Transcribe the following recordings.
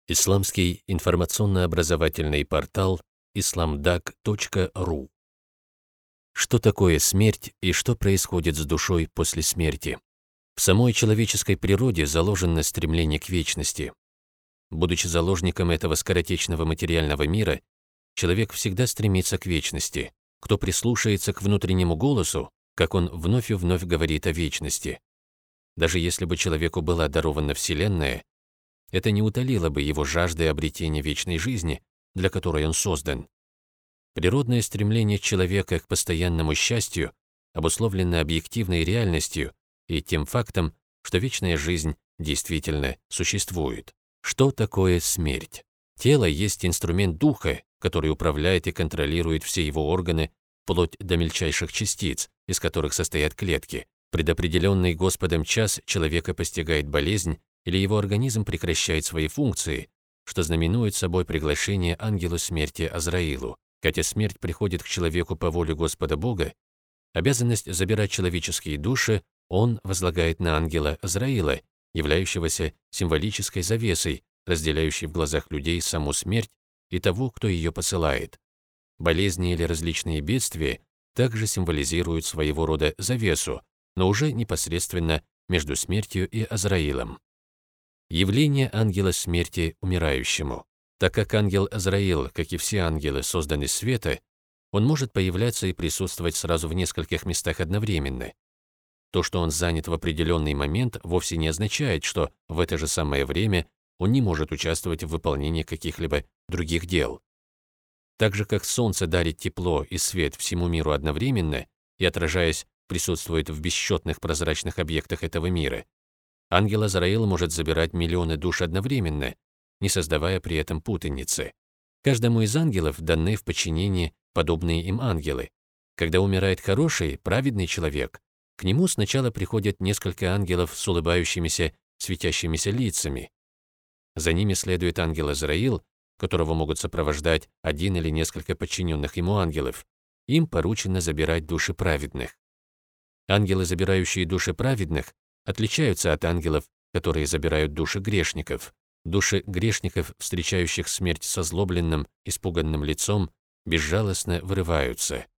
Исламский информационно-образовательный портал islamdag.ru. Что такое смерть и что происходит с душой после смерти? В самой человеческой природе заложено стремление к вечности. Будучи заложником этого скоротечного материального мира, человек всегда стремится к вечности. Кто прислушается к внутреннему голосу, как он вновь и вновь говорит о вечности. Даже если бы человеку была дарована Вселенная, это не утолило бы его жажды обретения вечной жизни, для которой он создан. Природное стремление человека к постоянному счастью обусловлено объективной реальностью и тем фактом, что вечная жизнь действительно существует. Что такое смерть? Тело есть инструмент духа, который управляет и контролирует все его органы, вплоть до мельчайших частиц, из которых состоят клетки. Предопределенный Господом час человека постигает болезнь, или его организм прекращает свои функции, что знаменует собой приглашение ангелу смерти Азраилу. Хотя смерть приходит к человеку по воле Господа Бога, обязанность забирать человеческие души он возлагает на ангела Азраила, являющегося символической завесой, разделяющей в глазах людей саму смерть и того, кто ее посылает. Болезни или различные бедствия также символизируют своего рода завесу, но уже непосредственно между смертью и Азраилом. Явление ангела смерти умирающему. Так как ангел Азраил, как и все ангелы, созданы из света, он может появляться и присутствовать сразу в нескольких местах одновременно. То, что он занят в определенный момент, вовсе не означает, что в это же самое время он не может участвовать в выполнении каких-либо других дел. Так же, как солнце дарит тепло и свет всему миру одновременно и, отражаясь, присутствует в бесчетных прозрачных объектах этого мира, ангел Азраил может забирать миллионы душ одновременно, не создавая при этом путаницы. Каждому из ангелов даны в подчинение подобные им ангелы. Когда умирает хороший, праведный человек, к нему сначала приходят несколько ангелов с улыбающимися, светящимися лицами. За ними следует ангел Азраил, которого могут сопровождать один или несколько подчиненных ему ангелов. Им поручено забирать души праведных. Ангелы, забирающие души праведных, отличаются от ангелов, которые забирают души грешников. Души грешников, встречающих смерть с озлобленным, испуганным лицом, безжалостно вырываются.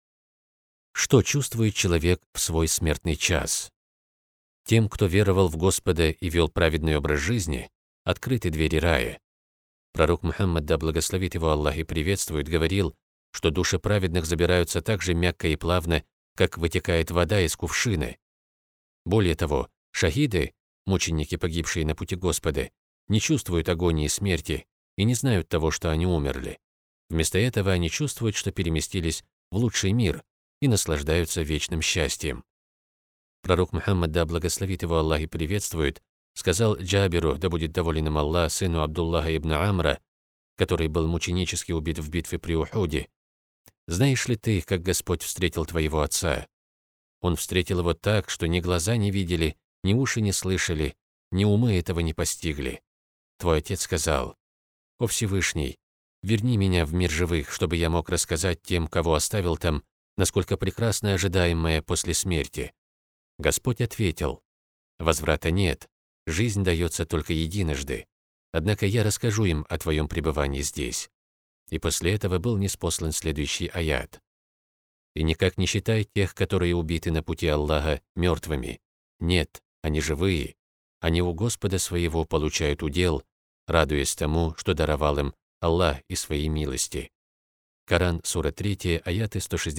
Что чувствует человек в свой смертный час? Тем, кто веровал в Господа и вел праведный образ жизни, открыты двери рая. Пророк Мухаммад, да благословит его Аллах и приветствует, говорил, что души праведных забираются так же мягко и плавно, как вытекает вода из кувшина. Более того, шахиды, мученики, погибшие на пути Господа, не чувствуют агонии смерти и не знают того, что они умерли. Вместо этого они чувствуют, что переместились в лучший мир и наслаждаются вечным счастьем. Пророк Мухаммад, да благословит его Аллах и приветствует, сказал Джабиру, да будет доволен им Аллах, сыну Абдуллаха ибн Амра, который был мученически убит в битве при Ухуде: «Знаешь ли ты, как Господь встретил твоего отца? Он встретил его так, что ни глаза не видели, ни уши не слышали, ни умы этого не постигли. Твой отец сказал: «О Всевышний, верни меня в мир живых, чтобы я мог рассказать тем, кого оставил там, насколько прекрасно ожидаемое после смерти». Господь ответил: «Возврата нет, жизнь дается только единожды. Однако я расскажу им о твоем пребывании здесь». И после этого был ниспослан следующий аят: «И никак не считай тех, которые убиты на пути Аллаха, мертвыми. Нет, они живые. Они у Господа своего получают удел, радуясь тому, что даровал им Аллах из своей милости». Коран, сура 3, аяты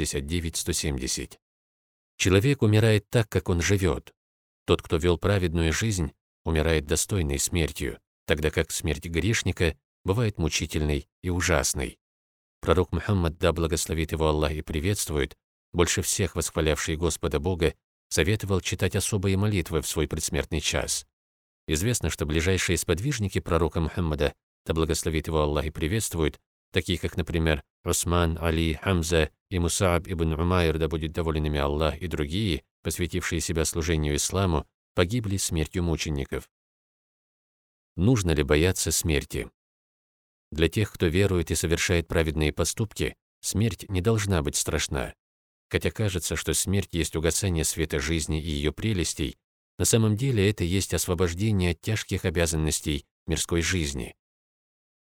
169-170. Человек умирает так, как он живет. Тот, кто вел праведную жизнь, умирает достойной смертью, тогда как смерть грешника бывает мучительной и ужасной. Пророк Мухаммад, да благословит его Аллах и приветствует, больше всех восхвалявший Господа Бога, советовал читать особые молитвы в свой предсмертный час. Известно, что ближайшие сподвижники пророка Мухаммада, да благословит его Аллах и приветствует, такие как, например, Усман, Али, Хамза и Мусааб ибн Умайр, да будет доволен ими Аллах, и другие, посвятившие себя служению исламу, погибли смертью мучеников. Нужно ли бояться смерти? Для тех, кто верует и совершает праведные поступки, смерть не должна быть страшна. Хотя кажется, что смерть есть угасание света жизни и ее прелестей, на самом деле это есть освобождение от тяжких обязанностей мирской жизни.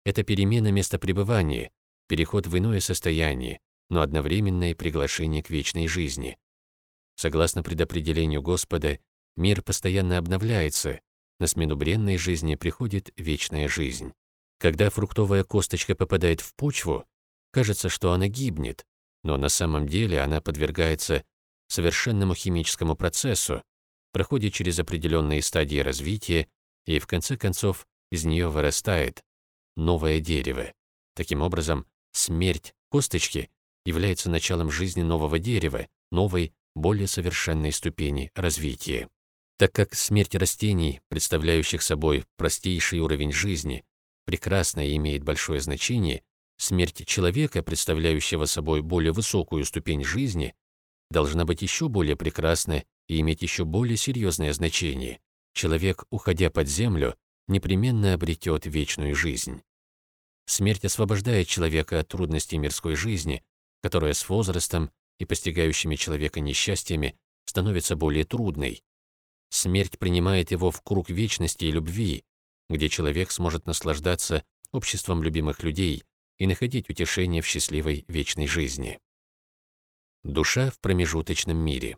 Это перемена места пребывания, переход в иное состояние, но одновременное приглашение к вечной жизни. Согласно предопределению Господа, мир постоянно обновляется, на смену бренной жизни приходит вечная жизнь. Когда фруктовая косточка попадает в почву, кажется, что она гибнет, но на самом деле она подвергается совершенному химическому процессу, проходит через определенные стадии развития и, в конце концов, из нее вырастает новое дерево. Таким образом, смерть косточки является началом жизни нового дерева, новой, более совершенной ступени развития. Так как смерть растений, представляющих собой простейший уровень жизни, прекрасна и имеет большое значение, смерть человека, представляющего собой более высокую ступень жизни, должна быть еще более прекрасна и иметь еще более серьезное значение. Человек, уходя под землю, непременно обретет вечную жизнь. Смерть освобождает человека от трудностей мирской жизни, которая с возрастом и постигающими человека несчастьями становится более трудной. Смерть принимает его в круг вечности и любви, где человек сможет наслаждаться обществом любимых людей и находить утешение в счастливой вечной жизни. Душа в промежуточном мире.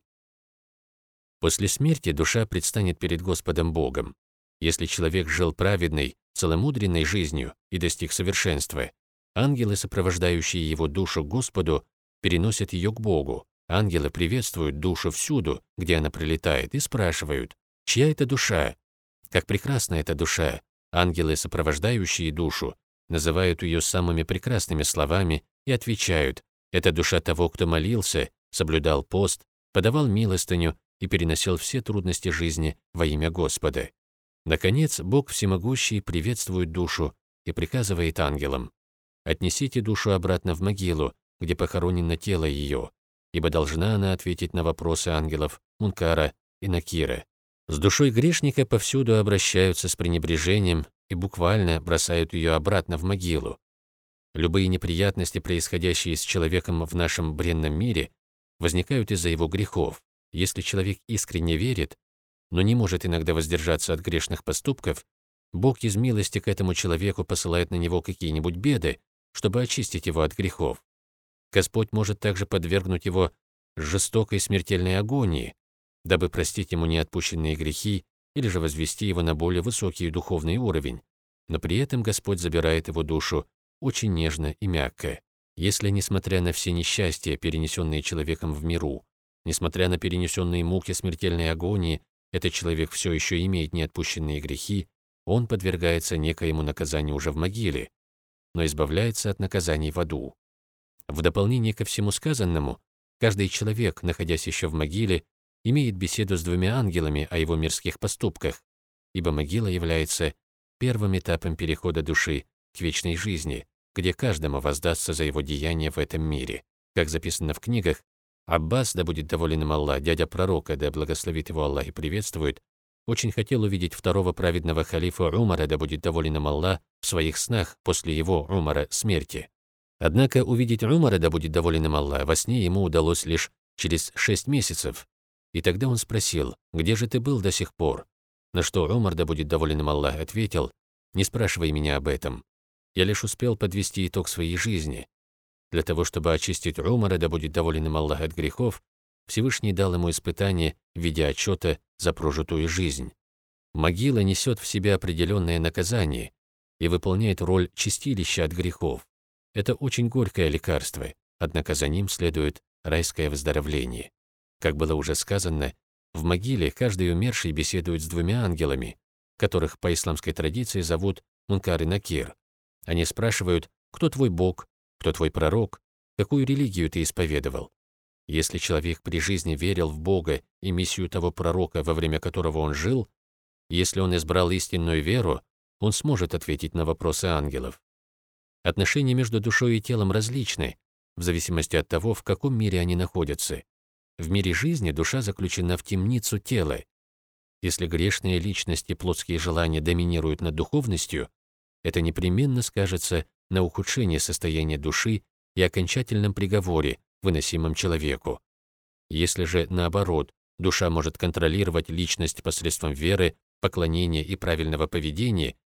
После смерти душа предстанет перед Господом Богом. Если человек жил праведной, целомудренной жизнью и достиг совершенства, ангелы, сопровождающие его душу к Господу, переносят ее к Богу. Ангелы приветствуют душу всюду, где она прилетает, и спрашивают: «Чья это душа?» Как прекрасна эта душа! Ангелы, сопровождающие душу, называют ее самыми прекрасными словами и отвечают: «Это душа того, кто молился, соблюдал пост, подавал милостыню и переносил все трудности жизни во имя Господа». Наконец, Бог Всемогущий приветствует душу и приказывает ангелам: «Отнесите душу обратно в могилу, где похоронено тело ее, ибо должна она ответить на вопросы ангелов Мункара и Накира». С душой грешника повсюду обращаются с пренебрежением и буквально бросают ее обратно в могилу. Любые неприятности, происходящие с человеком в нашем бренном мире, возникают из-за его грехов. Если человек искренне верит, но не может иногда воздержаться от грешных поступков, Бог из милости к этому человеку посылает на него какие-нибудь беды, чтобы очистить его от грехов. Господь может также подвергнуть его жестокой смертельной агонии, дабы простить ему неотпущенные грехи или же возвести его на более высокий духовный уровень, но при этом Господь забирает его душу очень нежно и мягко. Если, несмотря на все несчастья, перенесенные человеком в миру, несмотря на перенесенные муки смертельной агонии, этот человек все еще имеет неотпущенные грехи, он подвергается некоему наказанию уже в могиле, но избавляется от наказаний в аду. В дополнение ко всему сказанному, каждый человек, находясь еще в могиле, имеет беседу с двумя ангелами о его мирских поступках, ибо могила является первым этапом перехода души к вечной жизни, где каждому воздастся за его деяния в этом мире. Как записано в книгах, Аббас, да будет доволен им Аллах, дядя пророка, да благословит его Аллах и приветствует, очень хотел увидеть второго праведного халифа Умара, да будет доволен им Аллах, в своих снах после его, Умара, смерти. Однако увидеть Умара, да будет доволен им Аллах, во сне ему удалось лишь через 6 месяцев. И тогда он спросил: «Где же ты был до сих пор?» На что Умар, да будет доволен им Аллах, ответил: «Не спрашивай меня об этом. Я лишь успел подвести итог своей жизни. Для того, чтобы очистить Умара, да будет доволен им Аллах, от грехов, Всевышний дал ему испытание в виде отчета за прожитую жизнь. Могила несет в себе определенное наказание и выполняет роль чистилища от грехов. Это очень горькое лекарство, однако за ним следует райское выздоровление. Как было уже сказано, в могиле каждый умерший беседует с двумя ангелами, которых по исламской традиции зовут Мункар и Накир. Они спрашивают: «Кто твой Бог? Кто твой пророк? Какую религию ты исповедовал?» Если человек при жизни верил в Бога и миссию того пророка, во время которого он жил, если он избрал истинную веру, он сможет ответить на вопросы ангелов. Отношения между душой и телом различны, в зависимости от того, в каком мире они находятся. В мире жизни душа заключена в темницу тела. Если грешные личности и плотские желания доминируют над духовностью, это непременно скажется на ухудшении состояния души и окончательном приговоре, выносимом человеку. Если же, наоборот, душа может контролировать личность посредством веры, поклонения и правильного поведения,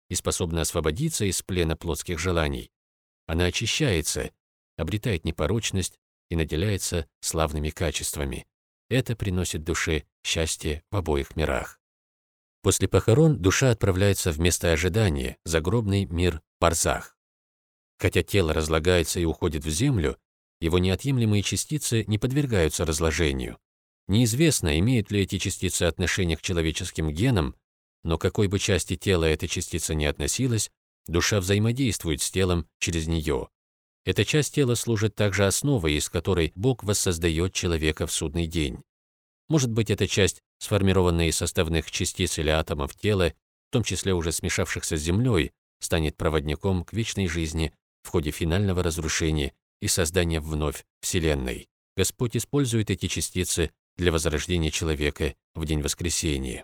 и способна освободиться из плена плотских желаний, она очищается, обретает непорочность и наделяется славными качествами. Это приносит душе счастье в обоих мирах. После похорон душа отправляется в место ожидания, загробный мир барзах. Хотя тело разлагается и уходит в землю, его неотъемлемые частицы не подвергаются разложению. Неизвестно, имеют ли эти частицы отношение к человеческим генам, но к какой бы части тела эта частица не относилась, душа взаимодействует с телом через нее. Эта часть тела служит также основой, из которой Бог воссоздает человека в судный день. Может быть, эта часть, сформированная из составных частиц или атомов тела, в том числе уже смешавшихся с землей, станет проводником к вечной жизни в ходе финального разрушения и создания вновь Вселенной. Господь использует эти частицы для возрождения человека в день воскресения.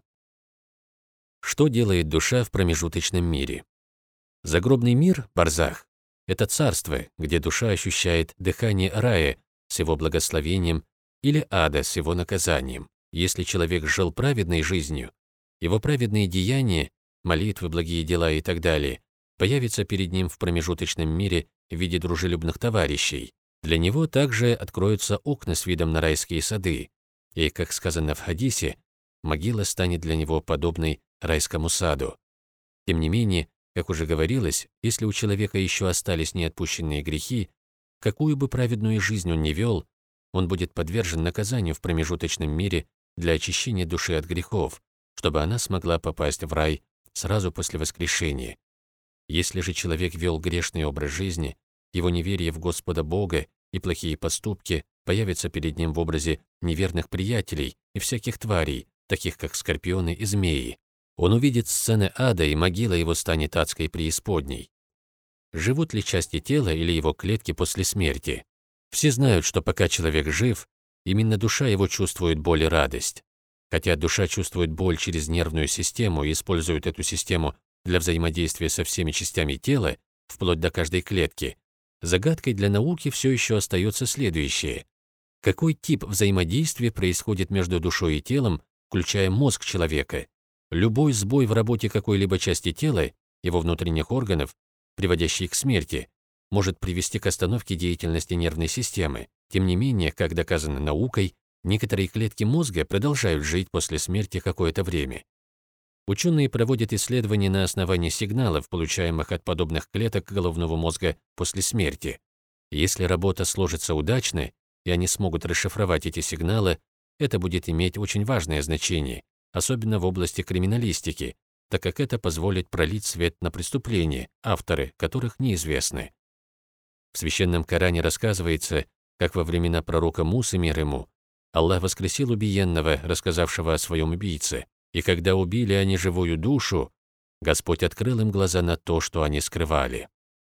Что делает душа в промежуточном мире? Загробный мир, барзах, это царство, где душа ощущает дыхание рая с его благословением или ада с его наказанием. Если человек жил праведной жизнью, его праведные деяния, молитвы, благие дела и так далее, появятся перед ним в промежуточном мире в виде дружелюбных товарищей. Для него также откроются окна с видом на райские сады, и, как сказано в хадисе, могила станет для него подобной райскому саду. Тем не менее, как уже говорилось, если у человека еще остались неотпущенные грехи, какую бы праведную жизнь он ни вел, он будет подвержен наказанию в промежуточном мире для очищения души от грехов, чтобы она смогла попасть в рай сразу после воскрешения. Если же человек вел грешный образ жизни, его неверие в Господа Бога и плохие поступки появятся перед ним в образе неверных приятелей и всяких тварей, таких как скорпионы и змеи. Он увидит сцены ада, и могила его станет адской преисподней. Живут ли части тела или его клетки после смерти? Все знают, что пока человек жив, именно душа его чувствует боль и радость. Хотя душа чувствует боль через нервную систему и использует эту систему для взаимодействия со всеми частями тела, вплоть до каждой клетки, загадкой для науки все еще остается следующее. Какой тип взаимодействия происходит между душой и телом, включая мозг человека? Любой сбой в работе какой-либо части тела, его внутренних органов, приводящий к смерти, может привести к остановке деятельности нервной системы. Тем не менее, как доказано наукой, некоторые клетки мозга продолжают жить после смерти какое-то время. Ученые проводят исследования на основании сигналов, получаемых от подобных клеток головного мозга после смерти. Если работа сложится удачно, и они смогут расшифровать эти сигналы, это будет иметь очень важное значение, особенно в области криминалистики, так как это позволит пролить свет на преступления, авторы которых неизвестны. В Священном Коране рассказывается, как во времена пророка Мусы, мир ему, Аллах воскресил убиенного, рассказавшего о своем убийце, и когда убили они живую душу, Господь открыл им глаза на то, что они скрывали.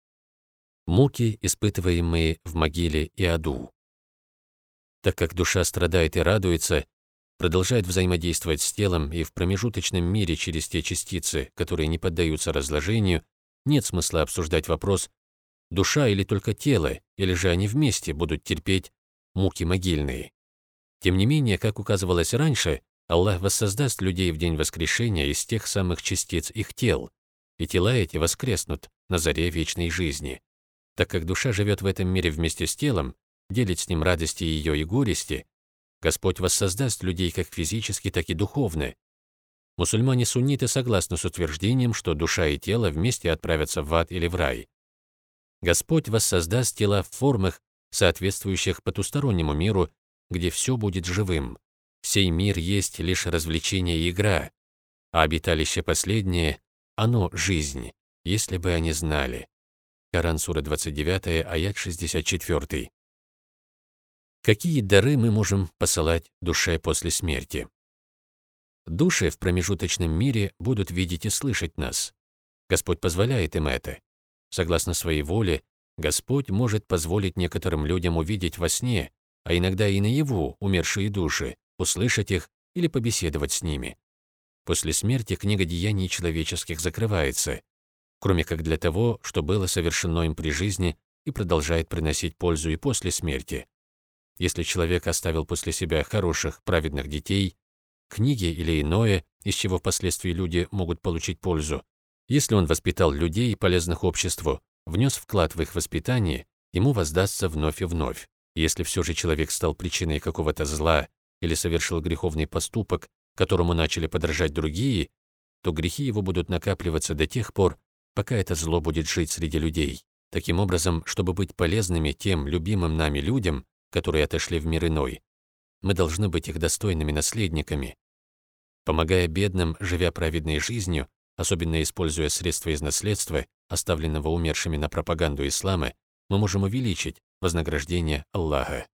Муки, испытываемые в могиле и аду. Так как душа страдает и радуется, продолжает взаимодействовать с телом и в промежуточном мире через те частицы, которые не поддаются разложению, нет смысла обсуждать вопрос, душа или только тело, или же они вместе будут терпеть муки могильные. Тем не менее, как указывалось раньше, Аллах воссоздаст людей в день воскрешения из тех самых частиц их тел, и тела эти воскреснут на заре вечной жизни. Так как душа живет в этом мире вместе с телом, делит с ним радости ее и горести, Господь воссоздаст людей как физически, так и духовно. Мусульмане-сунниты согласны с утверждением, что душа и тело вместе отправятся в ад или в рай. Господь воссоздаст тела в формах, соответствующих потустороннему миру, где все будет живым. Сей мир есть лишь развлечение и игра, а обиталище последнее – оно – жизнь, если бы они знали. Коран, сура 29, аят 64. Какие дары мы можем посылать душе после смерти? Души в промежуточном мире будут видеть и слышать нас. Господь позволяет им это. Согласно своей воле, Господь может позволить некоторым людям увидеть во сне, а иногда и наяву умершие души, услышать их или побеседовать с ними. После смерти книга деяний человеческих закрывается, кроме как для того, что было совершено им при жизни и продолжает приносить пользу и после смерти. Если человек оставил после себя хороших, праведных детей, книги или иное, из чего впоследствии люди могут получить пользу, Если он воспитал людей, полезных обществу, внес вклад в их воспитание, ему воздастся вновь и вновь. Если все же человек стал причиной какого-то зла или совершил греховный поступок, которому начали подражать другие, то грехи его будут накапливаться до тех пор, пока это зло будет жить среди людей. Таким образом, чтобы быть полезными тем любимым нами людям, которые отошли в мир иной, мы должны быть их достойными наследниками. Помогая бедным, живя праведной жизнью, особенно используя средства из наследства, оставленного умершими на пропаганду ислама, мы можем увеличить вознаграждение Аллаха.